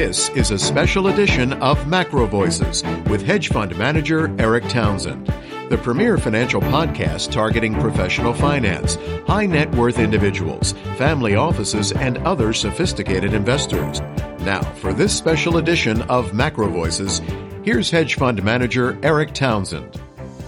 This is a special edition of Macro Voices with hedge fund manager Eric Townsend, the premier financial podcast targeting professional finance, high net worth individuals, family offices, and other sophisticated investors. Now, for this special edition of Macro Voices, here's hedge fund manager Eric Townsend.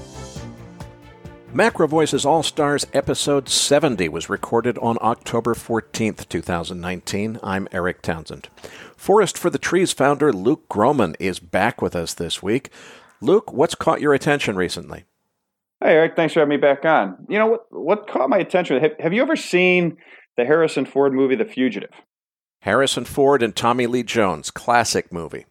Macro Voices All-Stars Episode 70 was recorded on October 14th, 2019. I'm Eric Townsend. Forest for the Trees founder Luke Gromen is back with us this week. Luke, what's caught your attention recently? Hey, Eric. Thanks for having me back on. You know, what caught my attention? Have you ever seen the Harrison Ford movie, The Fugitive? Harrison Ford and Tommy Lee Jones, classic movie.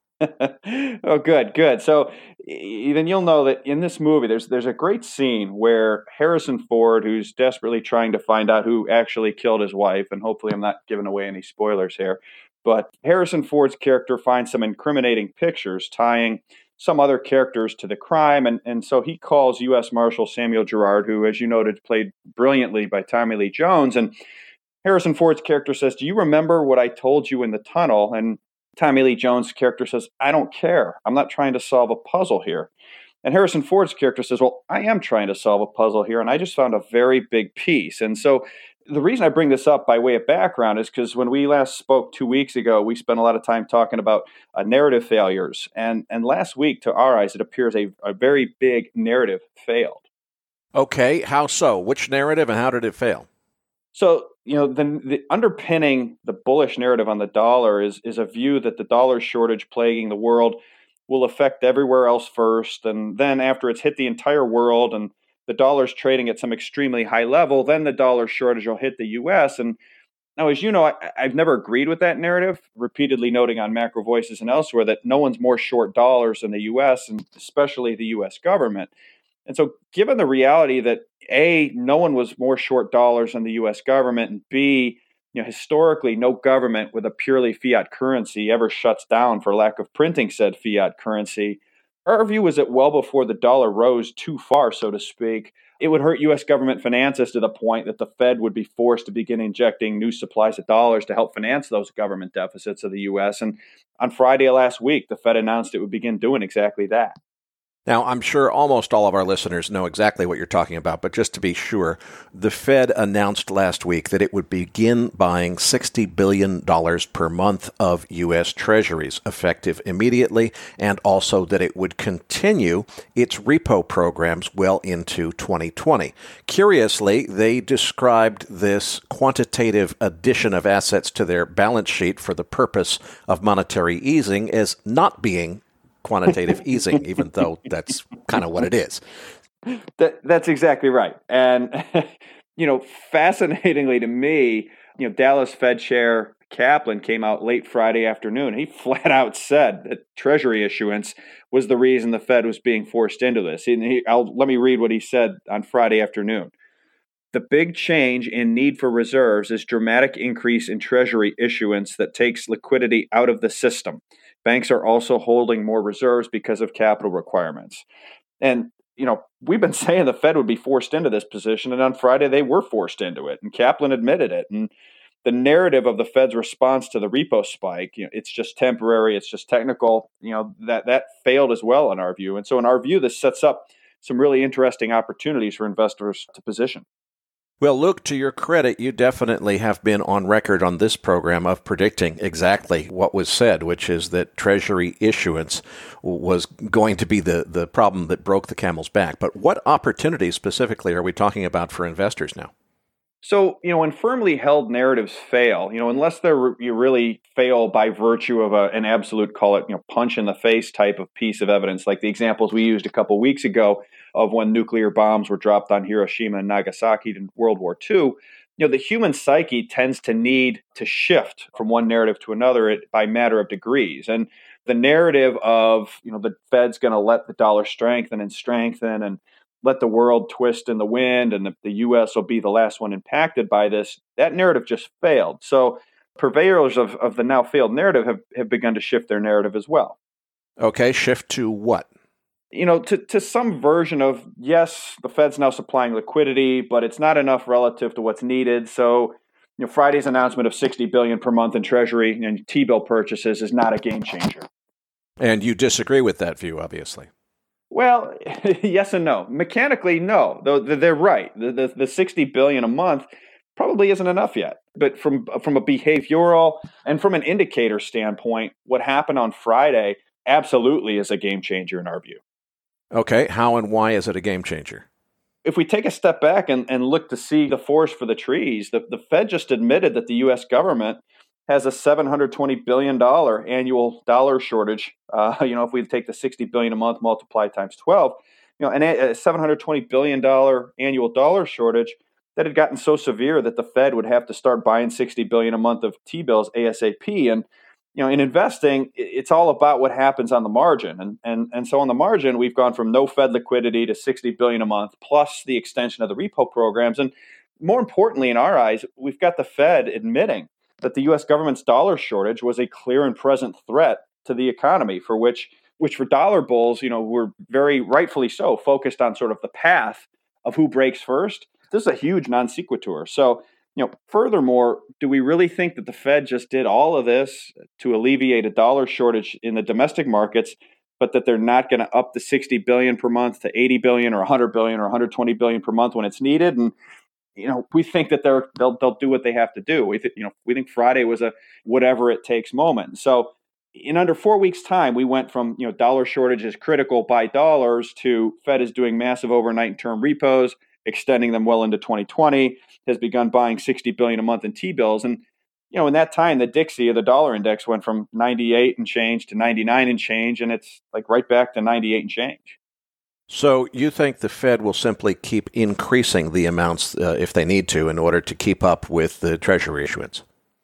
Oh, good. So then you'll know that in this movie, there's a great scene where Harrison Ford, who's desperately trying to find out who actually killed his wife, and hopefully I'm not giving away any spoilers here, but Harrison Ford's character finds some incriminating pictures tying some other characters to the crime, and so he calls U.S. Marshal Samuel Gerard, who, as you noted, played brilliantly by Tommy Lee Jones, and Harrison Ford's character says, "Do you remember what I told you in the tunnel?" And Tommy Lee Jones' character says, "I don't care. I'm not trying to solve a puzzle here." And Harrison Ford's character says, "Well, I am trying to solve a puzzle here, and I just found a very big piece." And so the reason I bring this up by way of background is because when we last spoke 2 weeks ago, we spent a lot of time talking about narrative failures. And last week, to our eyes, it appears a very big narrative failed. Okay, how so? Which narrative and how did it fail? So, you know, the underpinning the bullish narrative on the dollar is a view that the dollar shortage plaguing the world will affect everywhere else first. And then after it's hit the entire world and the dollar's trading at some extremely high level, then the dollar shortage will hit the U.S. And now, as you know, I've never agreed with that narrative, repeatedly noting on Macro Voices and elsewhere that no one's more short dollars than the U.S. and especially the U.S. government. And so given the reality that A, no one was more short dollars than the U.S. government, and B, historically, no government with a purely fiat currency ever shuts down for lack of printing said fiat currency, our view was that well before the dollar rose too far, so to speak, it would hurt U.S. government finances to the point that the Fed would be forced to begin injecting new supplies of dollars to help finance those government deficits of the U.S. And on Friday of last week, the Fed announced it would begin doing exactly that. Now, I'm sure almost all of our listeners know exactly what you're talking about, but just to be sure, the Fed announced last week that it would begin buying $60 billion per month of U.S. Treasuries, effective immediately, and also that it would continue its repo programs well into 2020. Curiously, they described this quantitative addition of assets to their balance sheet for the purpose of monetary easing as not being quantitative easing, even though that's kind of what it is. That's exactly right. And, fascinatingly to me, Dallas Fed Chair Kaplan came out late Friday afternoon. He flat out said that Treasury issuance was the reason the Fed was being forced into this. And let me read what he said on Friday afternoon. "The big change in need for reserves is dramatic increase in Treasury issuance that takes liquidity out of the system. Banks are also holding more reserves because of capital requirements." And, we've been saying the Fed would be forced into this position, and on Friday they were forced into it, and Kaplan admitted it. And the narrative of the Fed's response to the repo spike, it's just temporary, it's just technical, that failed as well in our view. And so in our view, this sets up some really interesting opportunities for investors to position. Well, Luke, to your credit, you definitely have been on record on this program of predicting exactly what was said, which is that Treasury issuance was going to be the problem that broke the camel's back. But what opportunities specifically are we talking about for investors now? So, when firmly held narratives fail, unless you really fail by virtue of an absolute, call it, punch in the face type of piece of evidence, like the examples we used a couple weeks ago of when nuclear bombs were dropped on Hiroshima and Nagasaki in World War II, the human psyche tends to need to shift from one narrative to another by matter of degrees. And the narrative of, the Fed's going to let the dollar strengthen and let the world twist in the wind and the U.S. will be the last one impacted by this, that narrative just failed. So purveyors of the now failed narrative have begun to shift their narrative as well. Okay, shift to what? To some version of, yes, the Fed's now supplying liquidity, but it's not enough relative to what's needed. So, Friday's announcement of $60 billion per month in Treasury and T-bill purchases is not a game changer. And you disagree with that view, obviously. Well, yes and no. Mechanically, no. Though they're right. The $60 billion a month probably isn't enough yet. But from a behavioral and from an indicator standpoint, what happened on Friday absolutely is a game changer in our view. Okay, how and why is it a game changer? If we take a step back and look to see the forest for the trees, the Fed just admitted that the U.S. government has a $720 billion annual dollar shortage. If we take the $60 billion a month multiplied times 12, and a $720 billion annual dollar shortage that had gotten so severe that the Fed would have to start buying $60 billion a month of T-bills ASAP. And in investing, it's all about what happens on the margin. And so on the margin, we've gone from no Fed liquidity to $60 billion a month, plus the extension of the repo programs. And more importantly, in our eyes, we've got the Fed admitting that the U.S. government's dollar shortage was a clear and present threat to the economy, for which for dollar bulls, were very rightfully so focused on sort of the path of who breaks first. This is a huge non sequitur. So, furthermore, do we really think that the Fed just did all of this to alleviate a dollar shortage in the domestic markets, but that they're not going to up the $60 billion per month to $80 billion or $100 billion or $120 billion per month when it's needed? And we think that they'll do what they have to do. We think Friday was a whatever it takes moment. So in under 4 weeks' time, we went from dollar shortage is critical, buy dollars, to Fed is doing massive overnight and term repos, extending them well into 2020, has begun buying $60 billion a month in T-bills. And in that time, the Dixie, or the dollar index, went from 98 and change to 99 and change, and it's like right back to 98 and change. So you think the Fed will simply keep increasing the amounts if they need to in order to keep up with the Treasury issuance?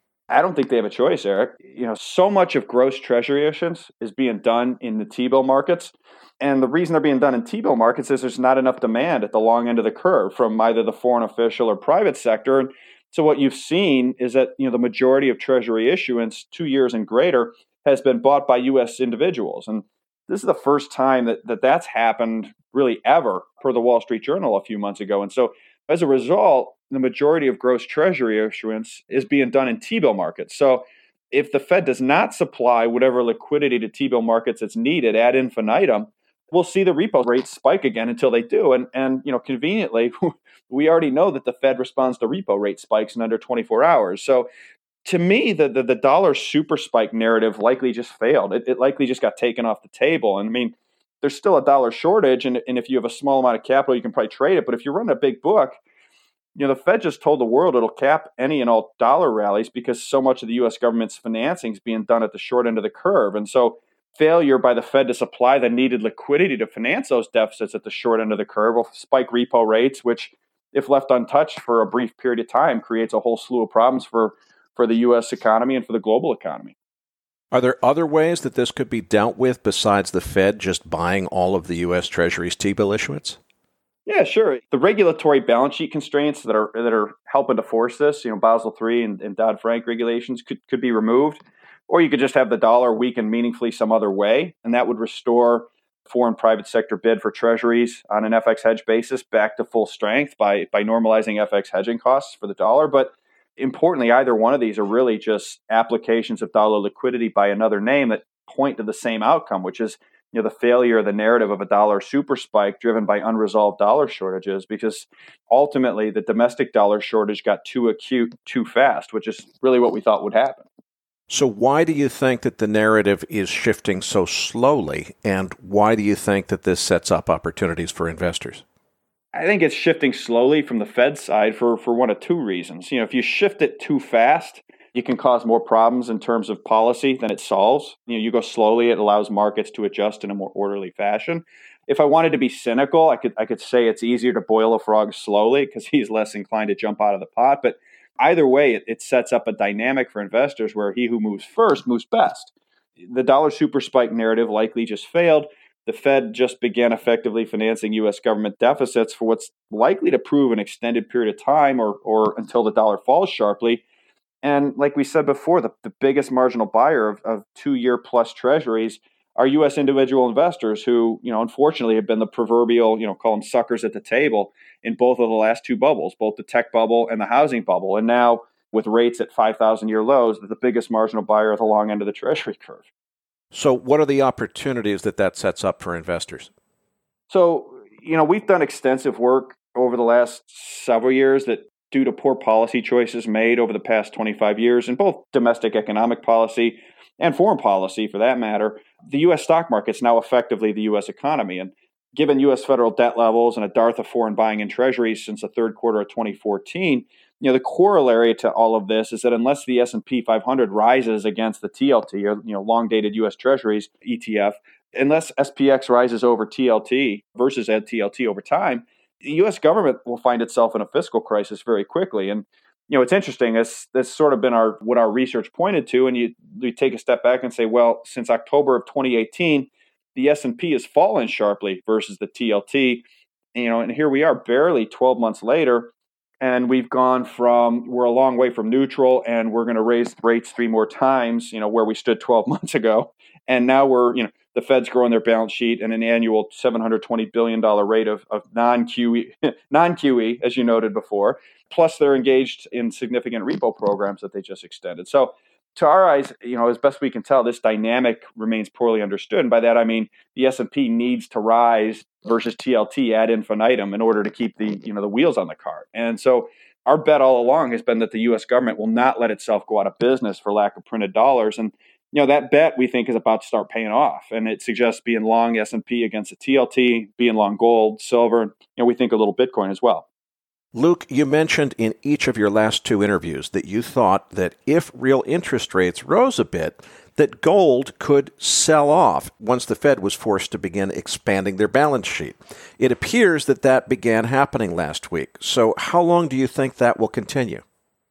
I don't think they have a choice, Eric. So much of gross Treasury issuance is being done in the T-bill markets. And the reason they're being done in T-bill markets is there's not enough demand at the long end of the curve from either the foreign official or private sector. And so what you've seen is that the majority of Treasury issuance, 2 years and greater, has been bought by U.S. individuals. And this is the first time that's happened really ever, per the Wall Street Journal a few months ago. And so as a result, the majority of gross Treasury issuance is being done in T-bill markets. So if the Fed does not supply whatever liquidity to T-bill markets that's needed ad infinitum, we'll see the repo rates spike again until they do. And conveniently, we already know that the Fed responds to repo rate spikes in under 24 hours. So to me, the dollar super spike narrative likely just failed. It likely just got taken off the table. And I mean, there's still a dollar shortage. And if you have a small amount of capital, you can probably trade it. But if you're running a big book, the Fed just told the world it'll cap any and all dollar rallies because so much of the U.S. government's financing is being done at the short end of the curve. And so failure by the Fed to supply the needed liquidity to finance those deficits at the short end of the curve will spike repo rates, which, if left untouched for a brief period of time, creates a whole slew of problems for the U.S. economy and for the global economy. Are there other ways that this could be dealt with besides the Fed just buying all of the U.S. Treasury's T-bill issuance? Yeah, sure. The regulatory balance sheet constraints that are helping to force this, Basel III and Dodd-Frank regulations could be removed, or you could just have the dollar weaken meaningfully some other way, and that would restore foreign private sector bid for treasuries on an FX hedge basis back to full strength by normalizing FX hedging costs for the dollar. But importantly, either one of these are really just applications of dollar liquidity by another name that point to the same outcome, which is the failure of the narrative of a dollar super spike driven by unresolved dollar shortages, because ultimately the domestic dollar shortage got too acute too fast, which is really what we thought would happen. So why do you think that the narrative is shifting so slowly, and why do you think that this sets up opportunities for investors? I think it's shifting slowly from the Fed side for one of two reasons. If you shift it too fast, you can cause more problems in terms of policy than it solves. You go slowly, it allows markets to adjust in a more orderly fashion. If I wanted to be cynical, I could say it's easier to boil a frog slowly because he's less inclined to jump out of the pot. But either way, it sets up a dynamic for investors where he who moves first moves best. The dollar super spike narrative likely just failed. The Fed just began effectively financing U.S. government deficits for what's likely to prove an extended period of time or until the dollar falls sharply. And like we said before, the biggest marginal buyer of 2-year plus treasuries are U.S. individual investors who, unfortunately have been the proverbial, call them suckers at the table in both of the last two bubbles, both the tech bubble and the housing bubble. And now, with rates at 5,000-year lows, they're the biggest marginal buyer of the long end of the Treasury curve. So what are the opportunities that sets up for investors? So, we've done extensive work over the last several years that due to poor policy choices made over the past 25 years in both domestic economic policy and foreign policy, for that matter, the U.S. stock market is now effectively the U.S. economy. And given U.S. federal debt levels and a dearth of foreign buying in treasuries since the third quarter of 2014, the corollary to all of this is that unless the S&P 500 rises against the TLT, or long-dated U.S. Treasuries ETF, unless SPX rises over TLT versus TLT over time, the U.S. government will find itself in a fiscal crisis very quickly. And it's interesting. That's sort of been what our research pointed to. And you take a step back and say, well, since October of 2018, the S&P has fallen sharply versus the TLT. And here we are, barely 12 months later, and we're a long way from neutral, and we're going to raise rates 3 more times, where we stood 12 months ago. And now the Fed's growing their balance sheet at an annual $720 billion rate of non-QE, as you noted before. Plus, they're engaged in significant repo programs that they just extended. So, to our eyes, as best we can tell, this dynamic remains poorly understood. And by that, I mean the S&P needs to rise versus TLT ad infinitum in order to keep the wheels on the cart. And so our bet all along has been that the U.S. government will not let itself go out of business for lack of printed dollars. And that bet, we think, is about to start paying off. And it suggests being long S&P against the TLT, being long gold, silver, we think a little Bitcoin as well. Luke, you mentioned in each of your last 2 interviews that you thought that if real interest rates rose a bit, that gold could sell off once the Fed was forced to begin expanding their balance sheet. It appears that began happening last week. So how long do you think that will continue?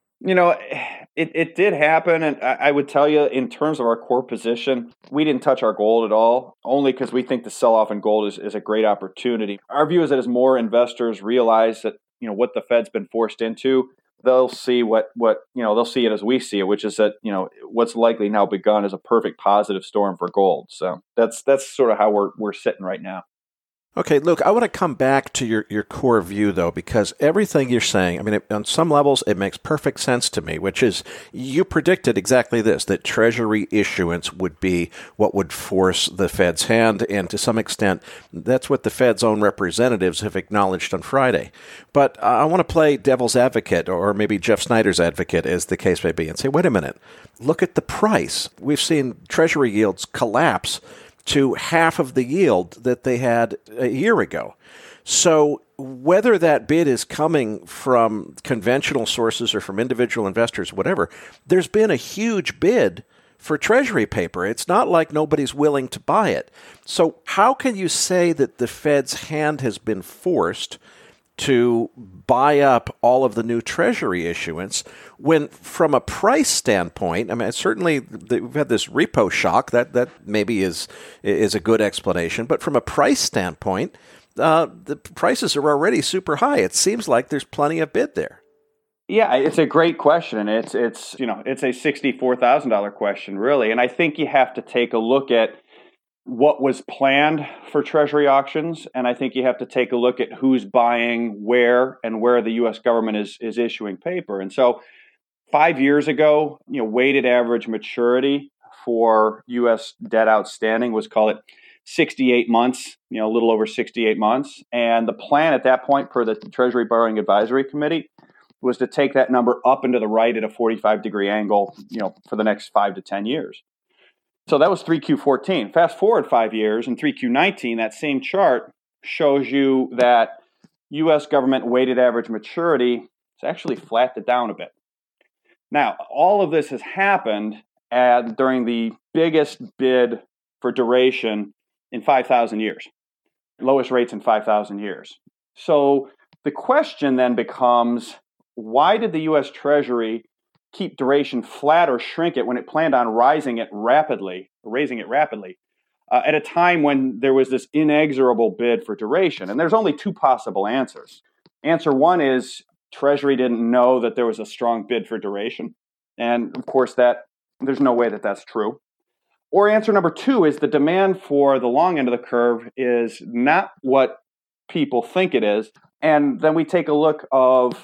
It did happen, and I would tell you, in terms of our core position, we didn't touch our gold at all, only because we think the sell-off in gold is a great opportunity. Our view is that as more investors realize that what the Fed's been forced into, they'll see they'll see it as we see it, which is that what's likely now begun is a perfect positive storm for gold. So that's sort of how we're sitting right now. Okay, Luke, I want to come back to your core view, though, because everything you're saying, on some levels, it makes perfect sense to me, which is you predicted exactly this, that Treasury issuance would be what would force the Fed's hand, and to some extent, that's what the Fed's own representatives have acknowledged on Friday. But I want to play devil's advocate, or maybe Jeff Snyder's advocate, as the case may be, and say, wait a minute, look at the price. We've seen Treasury yields collapse to half of the yield that they had a year ago. So whether that bid is coming from conventional sources or from individual investors, whatever, there's been a huge bid for Treasury paper. It's not like nobody's willing to buy it. So how can you say that the Fed's hand has been forced to buy up all of the new Treasury issuance when, from a price standpoint, certainly we've had this repo shock that maybe is a good explanation, but from a price standpoint, the prices are already super high. It seems like there's plenty of bid there. Yeah, it's a great question. It's a $64,000 question, really. And I think you have to take a look at what was planned for Treasury auctions, and I think you have to take a look at who's buying where and where the U.S. government is issuing paper. And so 5 years ago, weighted average maturity for U.S. debt outstanding was, call it 68 months, a little over 68 months. And the plan at that point, per the Treasury Borrowing Advisory Committee, was to take that number up and to the right at a 45-degree angle, for the next 5 to 10 years. So that was 3Q14. Fast forward 5 years, in 3Q19, that same chart shows you that U.S. government weighted average maturity is actually flattened down a bit. Now, all of this has happened during the biggest bid for duration in 5,000 years, lowest rates in 5,000 years. So the question then becomes, why did the U.S. Treasury keep duration flat or shrink it when it planned on raising it rapidly, at a time when there was this inexorable bid for duration? And there's only 2 possible answers. Answer 1 is Treasury didn't know that there was a strong bid for duration. And of course, there's no way that that's true. Or answer number 2 is the demand for the long end of the curve is not what people think it is. And then we take a look of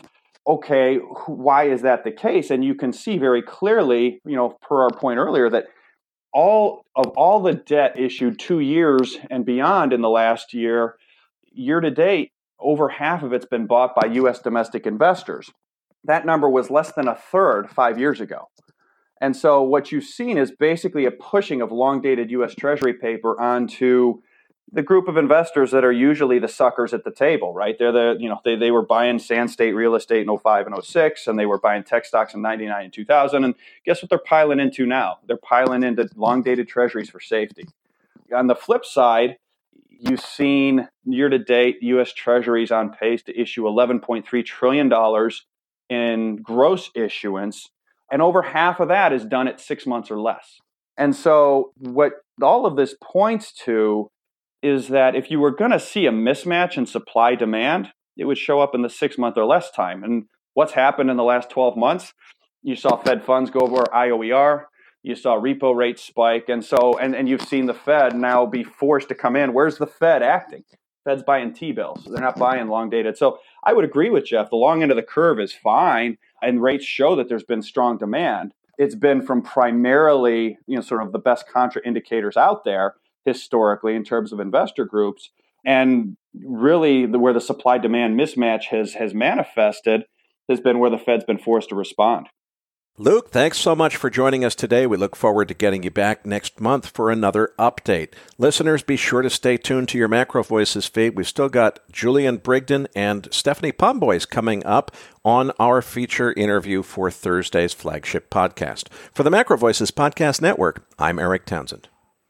okay, why is that the case? And you can see very clearly, per our point earlier, that all the debt issued 2 years and beyond in the last year to date, over half of it's been bought by U.S. domestic investors. That number was less than a third 5 years ago. And so what you've seen is basically a pushing of long-dated U.S. Treasury paper onto the group of investors that are usually the suckers at the table, right? They're they were buying Sand State real estate in 05 and 06, and they were buying tech stocks in 99 and 2000. And guess what they're piling into now? They're piling into long-dated treasuries for safety. On the flip side, you've seen year-to-date U.S. Treasuries on pace to issue $11.3 trillion in gross issuance, and over half of that is done at 6 months or less. And so what all of this points to is that if you were going to see a mismatch in supply-demand, it would show up in the 6 month or less time. And what's happened in the last 12 months? You saw Fed funds go over IOER. You saw repo rates spike. And so, and you've seen the Fed now be forced to come in. Where's the Fed acting? Fed's buying T-bills. They're not buying long dated. So I would agree with Jeff. The long end of the curve is fine, and rates show that there's been strong demand. It's been from primarily, sort of the best contra indicators out there historically in terms of investor groups. And really where the supply-demand mismatch has manifested has been where the Fed's been forced to respond. Luke, thanks so much for joining us today. We look forward to getting you back next month for another update. Listeners, be sure to stay tuned to your Macro Voices feed. We've still got Julian Brigden and Stephanie Pomboys coming up on our feature interview for Thursday's flagship podcast. For the Macro Voices Podcast Network, I'm Eric Townsend.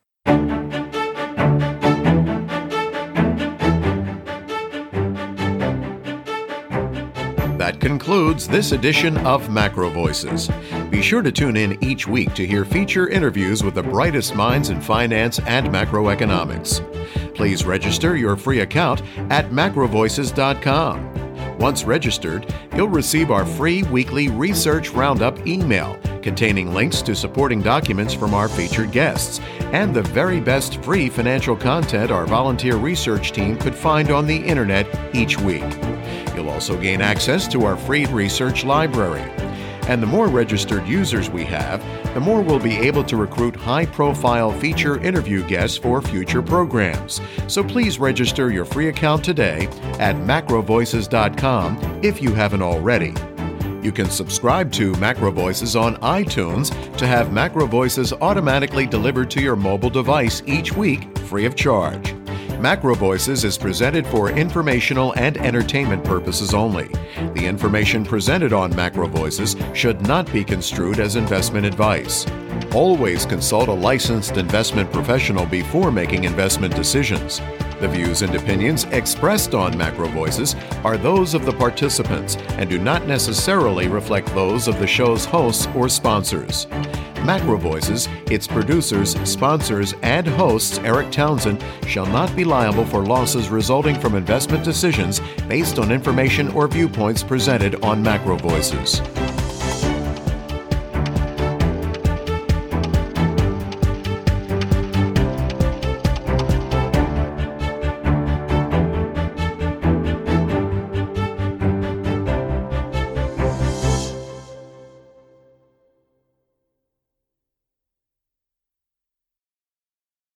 That concludes this edition of Macro Voices. Be sure to tune in each week to hear feature interviews with the brightest minds in finance and macroeconomics. Please register your free account at macrovoices.com. Once registered, you'll receive our free weekly Research Roundup email containing links to supporting documents from our featured guests and the very best free financial content our volunteer research team could find on the internet each week. You'll also gain access to our free research library. And the more registered users we have, the more we'll be able to recruit high-profile feature interview guests for future programs. So please register your free account today at macrovoices.com if you haven't already. You can subscribe to Macro Voices on iTunes to have Macro Voices automatically delivered to your mobile device each week free of charge. Macro Voices is presented for informational and entertainment purposes only. The information presented on Macro Voices should not be construed as investment advice. Always consult a licensed investment professional before making investment decisions. The views and opinions expressed on Macro Voices are those of the participants and do not necessarily reflect those of the show's hosts or sponsors. Macro Voices, its producers, sponsors, and hosts, Eric Townsend, shall not be liable for losses resulting from investment decisions based on information or viewpoints presented on Macro Voices.